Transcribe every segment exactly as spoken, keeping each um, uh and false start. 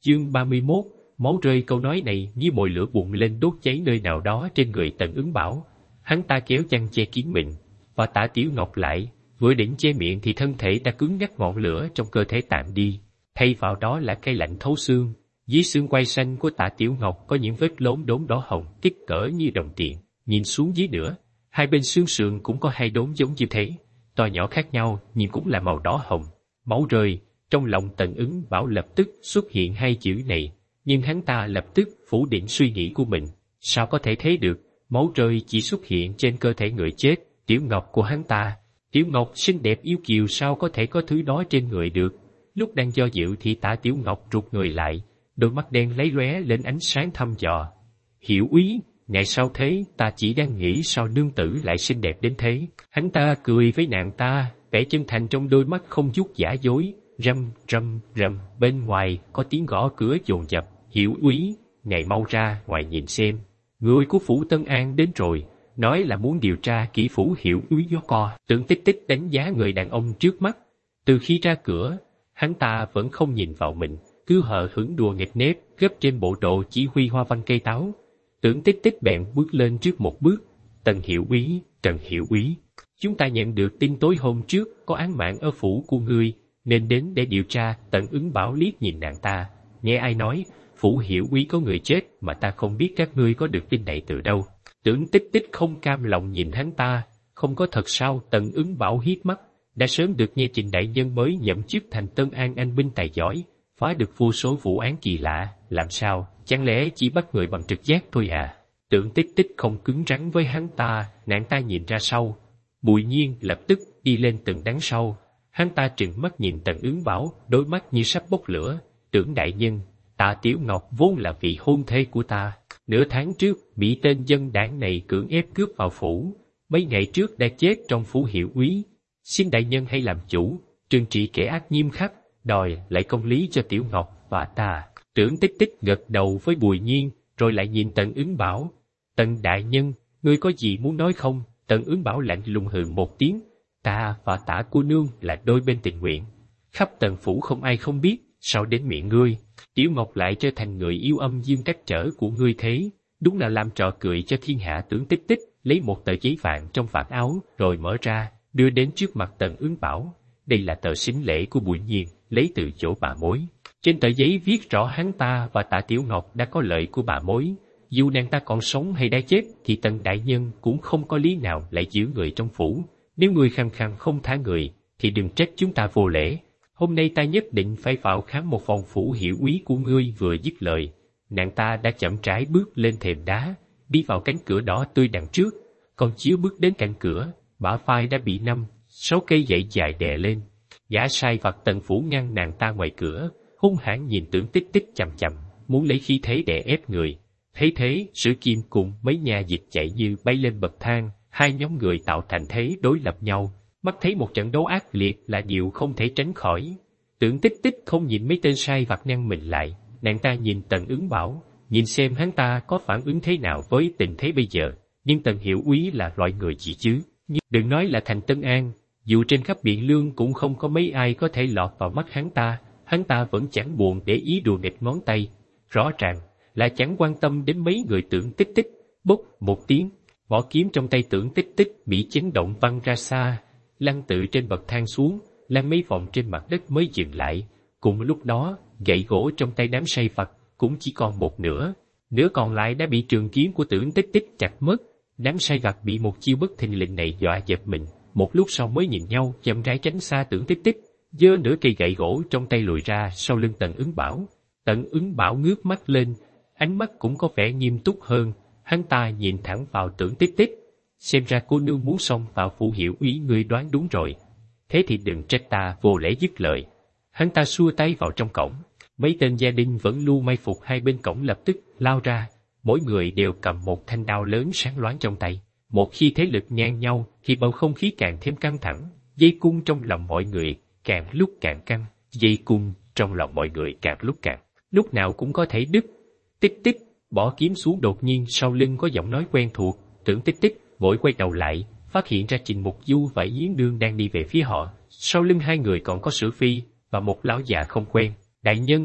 Chương ba mươi mốt, máu rơi. Câu nói này như mồi lửa bùng lên đốt cháy nơi nào đó trên người Tần Ứng Bảo. Hắn ta kéo chăn che kín miệng, và Tả Tiểu Ngọc lại, vừa định che miệng thì thân thể đã cứng ngắc, ngọn lửa trong cơ thể tạm đi, thay vào đó là cây lạnh thấu xương. Dưới xương quai xanh của Tả Tiểu Ngọc có những vết lốm đốm đỏ hồng kích cỡ như đồng tiền, nhìn xuống dưới nữa, hai bên xương sườn cũng có hai đốm giống như thế, to nhỏ khác nhau, nhìn cũng là màu đỏ hồng. Máu rơi. Trong lòng Tần Ứng Bảo lập tức xuất hiện hai chữ này, nhưng hắn ta lập tức phủ định suy nghĩ của mình. Sao có thể thế được? Máu rơi chỉ xuất hiện trên cơ thể người chết, Tiểu Ngọc của hắn ta. Tiểu Ngọc xinh đẹp yêu kiều, sao có thể có thứ đó trên người được? Lúc đang do dự thì Tả Tiểu Ngọc rụt người lại, đôi mắt đen lấy lóe lên ánh sáng thăm dò. Hiểu úy, ngày sao thế? Ta chỉ đang nghĩ sao nương tử lại xinh đẹp đến thế. Hắn ta cười với nàng ta, vẻ chân thành trong đôi mắt không chút giả dối. Rầm rầm rầm, bên ngoài có tiếng gõ cửa dồn dập. Hiểu úy, ngài mau ra ngoài nhìn xem, người của phủ Tân An đến rồi, nói là muốn điều tra kỹ phủ Hiểu úy gió co. Tưởng Tích Tích đánh giá người đàn ông trước mắt. Từ khi ra cửa, hắn ta vẫn không nhìn vào mình, cứ hờ hững đùa nghịch nếp gấp trên bộ đồ chỉ huy hoa văn cây táo. Tưởng Tích Tích bèn bước lên trước một bước. Tần Hiểu úy, Trần Hiểu úy, chúng ta nhận được tin tối hôm trước có án mạng ở phủ của ngươi, nên đến để điều tra. Tần Ứng Bảo liếc nhìn nàng ta, nghe ai nói phủ Hiểu úy có người chết mà ta không biết các ngươi có được tin này từ đâu. Tưởng Tích Tích không cam lòng nhìn hắn ta, không có thật sao? Tần Ứng Bảo hiếp mắt, đã sớm được nghe Trình đại nhân mới nhậm chức thành Tân An anh binh tài giỏi, phá được vô số vụ án kỳ lạ, làm sao, chẳng lẽ chỉ bắt người bằng trực giác thôi à? Tưởng Tích Tích không cứng rắn với hắn ta, nàng ta nhìn ra sau. Bùi Nhiên lập tức đi lên từng đằng sau. Hắn ta trừng mắt nhìn Tần Ứng Bảo, đôi mắt như sắp bốc lửa. Tưởng đại nhân, Tạ Tiểu Ngọc vốn là vị hôn thê của ta, nửa tháng trước bị tên dân đảng này cưỡng ép cướp vào phủ, mấy ngày trước đã chết trong phủ Hiểu úy. Xin đại nhân hãy làm chủ, trừng trị kẻ ác nghiêm khắc, đòi lại công lý cho Tiểu Ngọc và ta. Tưởng Tích Tích gật đầu với Bùi Nhiên, rồi lại nhìn Tần Ứng Bảo. Tần đại nhân, ngươi có gì muốn nói không? Tần Ứng Bảo lạnh lùng hừ một tiếng. Ta và Tả cô nương là đôi bên tình nguyện, khắp Tần phủ không ai không biết, sao đến miệng ngươi, Tiểu Ngọc lại trở thành người yêu âm dương cách trở của ngươi thế? Đúng là làm trò cười cho thiên hạ. Tưởng Tích Tích lấy một tờ giấy vàng trong vạt áo rồi mở ra, đưa đến trước mặt Tần Ứng Bảo. Đây là tờ sính lễ của Bùi Nhiên, lấy từ chỗ bà mối. Trên tờ giấy viết rõ hắn ta và Tạ Tiểu Ngọc đã có lợi của bà mối. Dù nàng ta còn sống hay đã chết thì Tần đại nhân cũng không có lý nào lại giữ người trong phủ. Nếu người khăng khăng không thả người thì đừng trách chúng ta vô lễ. Hôm nay ta nhất định phải vào khám một vòng phủ Hiểu úy của ngươi. Vừa dứt lời, nàng ta đã chậm rãi bước lên thềm đá, đi vào cánh cửa đỏ tươi đằng trước. Còn chưa bước đến cạnh cửa, bả vai đã bị năm, sáu cây gậy dài đè lên. Gã sai vặt Tần phủ ngăn nàng ta ngoài cửa, hung hãn nhìn Tưởng Tích Tích chằm chằm, muốn lấy khí thế đè ép người. Thấy thế, Sử Kim cùng mấy nhà dịch chạy như bay lên bậc thang, hai nhóm người tạo thành thế đối lập nhau. Mắt thấy một trận đấu ác liệt là điều không thể tránh khỏi. Tưởng Tích Tích không nhìn mấy tên sai vặt ngăn mình lại, nàng ta nhìn Tần Ứng Bảo, nhìn xem hắn ta có phản ứng thế nào với tình thế bây giờ. Nhưng Tần Hiểu úy là loại người gì chứ? Nhưng đừng nói là thành Tân An, dù trên khắp Biện Lương cũng không có mấy ai có thể lọt vào mắt hắn ta. Hắn ta vẫn chẳng buồn để ý đùa nghịch ngón tay, rõ ràng là chẳng quan tâm đến mấy người Tưởng Tích Tích. Bốc một tiếng, vỏ kiếm trong tay Tưởng Tích Tích bị chấn động văng ra xa, lăn tự trên bậc thang xuống, lăn mấy vòng trên mặt đất mới dừng lại. Cùng lúc đó, gậy gỗ trong tay đám say vặt cũng chỉ còn một nửa, nửa còn lại đã bị trường kiếm của Tưởng Tích Tích chặt mất. Đám say vặt bị một chiêu bất thình lình này dọa giật mình, một lúc sau mới nhìn nhau chậm rãi tránh xa Tưởng Tích Tích, giơ nửa cây gậy gỗ trong tay lùi ra sau lưng Tần Ứng Bảo. Tần Ứng Bảo ngước mắt lên, ánh mắt cũng có vẻ nghiêm túc hơn. Hắn ta nhìn thẳng vào Tưởng Tích Tích. Xem ra cô nương muốn xông vào phủ Hiểu úy, ngươi đoán đúng rồi. Thế thì đừng trách ta vô lễ dứt lời. Hắn ta xua tay vào trong cổng. Mấy tên gia đình vẫn lưu mai phục hai bên cổng lập tức lao ra. Mỗi người đều cầm một thanh đao lớn sáng loáng trong tay. Một khi thế lực ngang nhau thì bầu không khí càng thêm căng thẳng. Dây cung trong lòng mọi người càng lúc càng căng. Dây cung trong lòng mọi người càng lúc càng, lúc nào cũng có thể đứt. Tích Tích bỏ kiếm xuống, đột nhiên sau lưng có giọng nói quen thuộc. Tưởng Tích Tích vội quay đầu lại, phát hiện ra Trình Mục Du và Yến Nương đang đi về phía họ. Sau lưng hai người còn có Sử Phi và một lão già không quen. Đại nhân,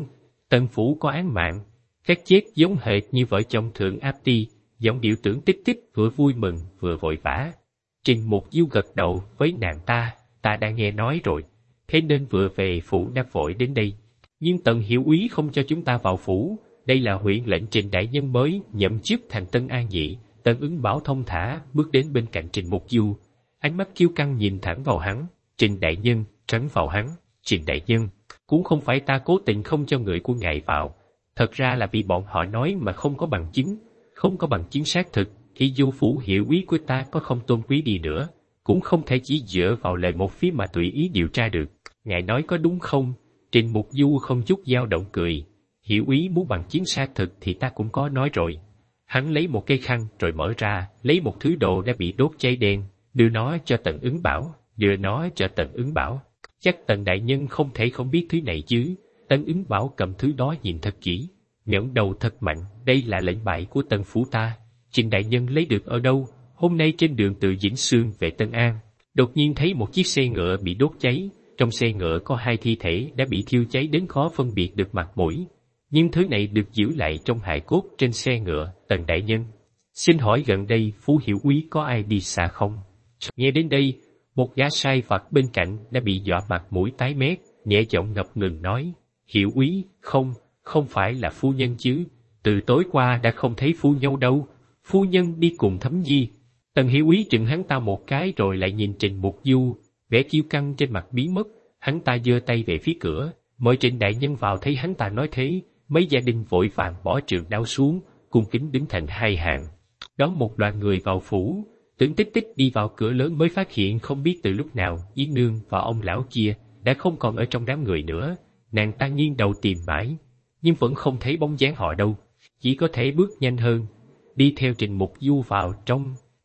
Tần phủ có án mạng, cái chết giống hệt như vợ chồng Thượng Áp Ti, giọng điệu tưởng tích tích vừa vui mừng vừa vội vã. Trình Mục Diêu gật đầu với nàng ta, ta đã nghe nói rồi, thế nên vừa về phủ đã vội đến đây. Nhưng Tần Hiểu Úy không cho chúng ta vào phủ, đây là huyện lệnh Trình đại nhân mới nhậm chức thành Tân An Nhị. Tần Ứng Bảo thông thả bước đến bên cạnh Trình Mục Diêu, ánh mắt kiêu căng nhìn thẳng vào hắn. Trình đại nhân, trấn vào hắn. Trình đại nhân, cũng không phải ta cố tình không cho người của ngài vào, thật ra là vì bọn họ nói mà không có bằng chứng, không có bằng chứng xác thực, thì dù phủ hiệu úy của ta có không tôn quý đi nữa, cũng không thể chỉ dựa vào lời một phía mà tùy ý điều tra được. Ngài nói có đúng không? Trình Mục Du không chút dao động cười. Hiểu úy muốn bằng chứng xác thực thì ta cũng có nói rồi. Hắn lấy một cây khăn rồi mở ra, lấy một thứ đồ đã bị đốt cháy đen, đưa nó cho Tần Ứng Bảo, đưa nó cho Tần Ứng Bảo. Chắc Tần đại nhân không thể không biết thứ này chứ. Tần Ứng Bảo cầm thứ đó nhìn thật kỹ, ngẩng đầu thật mạnh, đây là lệnh bài của Tần phủ ta. Trình đại nhân lấy được ở đâu? Hôm nay trên đường từ Vĩnh Sương về Tân An, đột nhiên thấy một chiếc xe ngựa bị đốt cháy, trong xe ngựa có hai thi thể đã bị thiêu cháy đến khó phân biệt được mặt mũi. Nhưng thứ này được giữ lại trong hài cốt trên xe ngựa. Tần đại nhân, xin hỏi gần đây Phú Hiểu úy có ai đi xa không? Nghe đến đây, một gã sai vặt bên cạnh đã bị dọa mặt mũi tái mét, nhẹ giọng ngập ngừng nói, Hiểu úy, không, không phải là phu nhân chứ, từ tối qua đã không thấy phu nhau đâu, phu nhân đi cùng Thấm Nhi. Tần Hiểu úy trừng hắn ta một cái rồi lại nhìn Trình Mục Du, vẻ kiêu căng trên mặt biến mất, hắn ta giơ tay về phía cửa, mời Trình đại nhân vào. Thấy hắn ta nói thế, mấy gia đình vội vàng bỏ trường đao xuống, cung kính đứng thành hai hàng, đón một đoàn người vào phủ. Tưởng Tích Tích đi vào cửa lớn mới phát hiện không biết từ lúc nào Yến Nương và ông lão kia đã không còn ở trong đám người nữa. Nàng ta nghiêng đầu tìm mãi, nhưng vẫn không thấy bóng dáng họ đâu, chỉ có thể bước nhanh hơn, đi theo Trình Mục Du vào trong.